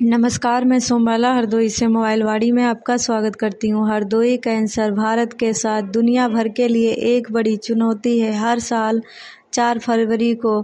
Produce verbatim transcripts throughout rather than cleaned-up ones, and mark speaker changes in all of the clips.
Speaker 1: नमस्कार, मैं सोमबाला हरदोई से मोबाइलवाड़ी में आपका स्वागत करती हूँ। हरदोई कैंसर भारत के साथ दुनिया भर के लिए एक बड़ी चुनौती है। हर साल चार फरवरी को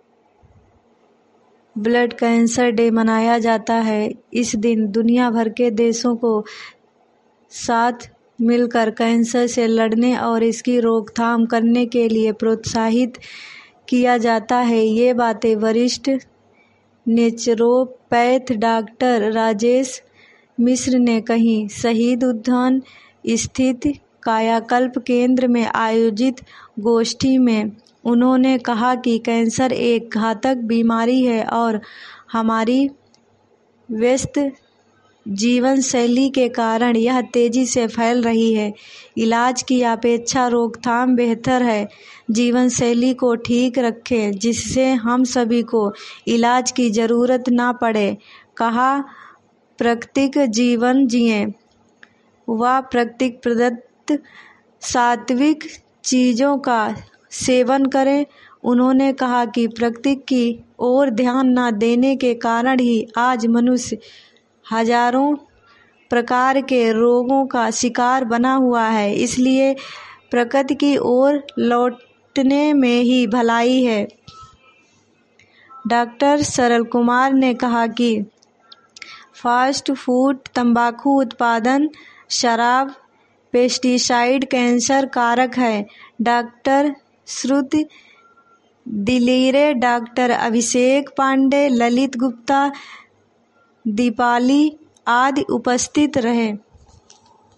Speaker 1: ब्लड कैंसर डे मनाया जाता है। इस दिन दुनिया भर के देशों को साथ मिलकर कैंसर से लड़ने और इसकी रोकथाम करने के लिए प्रोत्साहित किया जाता है। ये बातें वरिष्ठ नेचुरोपैथ डॉक्टर राजेश मिश्र ने कही। शहीद उद्यान स्थित कायाकल्प केंद्र में आयोजित गोष्ठी में उन्होंने कहा कि कैंसर एक घातक बीमारी है और हमारी व्यस्त जीवन शैली के कारण यह तेजी से फैल रही है। इलाज की अपेक्षा रोकथाम बेहतर है। जीवन शैली को ठीक रखें जिससे हम सभी को इलाज की ज़रूरत ना पड़े। कहा, प्राकृतिक जीवन जिएं व प्रकृति प्रदत्त सात्विक चीज़ों का सेवन करें। उन्होंने कहा कि प्रकृति की ओर ध्यान न देने के कारण ही आज मनुष्य हजारों प्रकार के रोगों का शिकार बना हुआ है। इसलिए प्रकृति की ओर लौटने में ही भलाई है। डॉक्टर सरल कुमार ने कहा कि फास्ट फूड, तंबाकू उत्पादन, शराब, पेस्टिसाइड कैंसर कारक है। डॉक्टर श्रुति दिलेरे, डॉक्टर अभिषेक पांडे, ललित गुप्ता, दीपाली आदि उपस्थित रहे।